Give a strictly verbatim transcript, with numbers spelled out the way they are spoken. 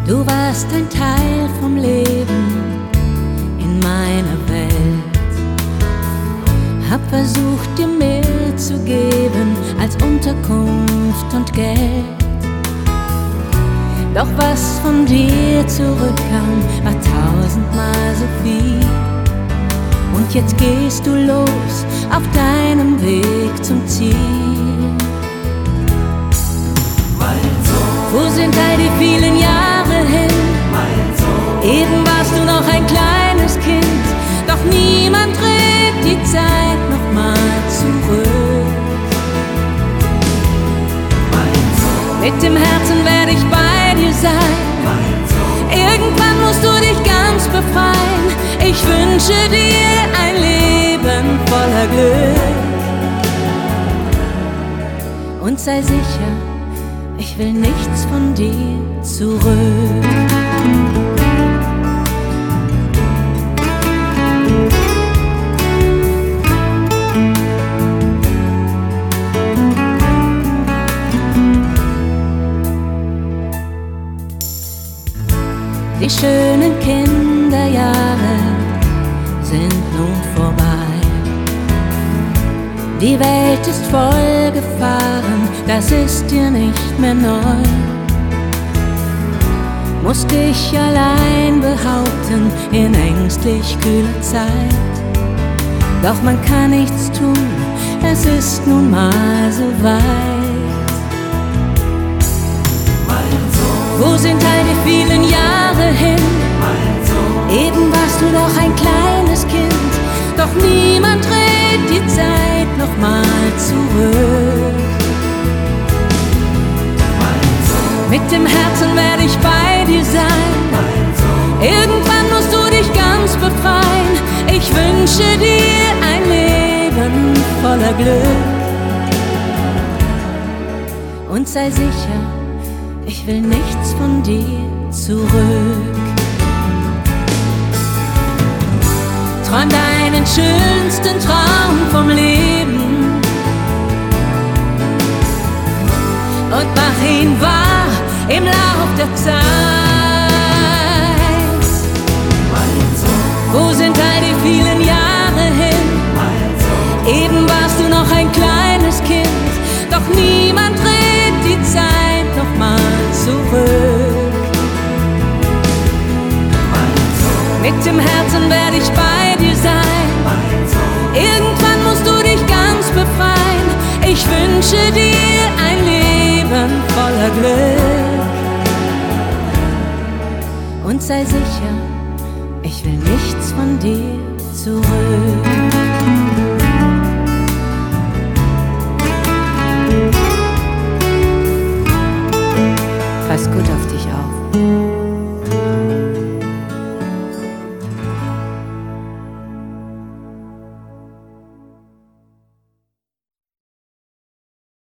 Du warst ein Teil vom Leben in meiner Welt. Hab versucht, dir mehr zu geben als Unterkunft und Geld. Doch was von dir zurückkam, war tausendmal so viel. Und jetzt gehst du los auf deinem Weg zum Ziel. Wo sind all die vielen Jahre hin? Eben warst du noch ein kleines Kind, doch niemand dreht die Zeit nochmal zurück. Mit dem Herzen werde ich bei dir sein. Irgendwann musst du dich ganz befreien. Ich wünsche dir ein Leben voller Glück. Und sei sicher, ich will nichts von dir zurück. Die schönen Kinderjahre sind nun vorbei. Die Welt ist voll Gefahren, das ist dir nicht mehr neu. Musst dich allein behaupten in ängstlich kühler Zeit. Doch man kann nichts tun, es ist nun mal so weit. Wo sind all die vielen Jahre hin? Eben warst du doch ein kleines Kind, doch niemand dreht die Zeit nochmal zurück. Mit dem Herzen werde ich bei dir sein. Irgendwann musst du dich ganz befreien. Ich wünsche dir ein Leben voller Glück. Und sei sicher, ich will nichts von dir zurück. Träum deinen schönsten Traum vom Leben und mach ihn wahr im Lauf der Zeit. Wo sind all die vielen Jahre hin? Eben warst du noch ein kleines Kind, doch niemand dreht die Zeit nochmal zurück. Mit dem Herzen werde ich bei dir sein. Irgendwann musst du dich ganz befreien. Ich wünsche dir ein Leben voller Glück. Und sei sicher, ich will nichts von dir zurück.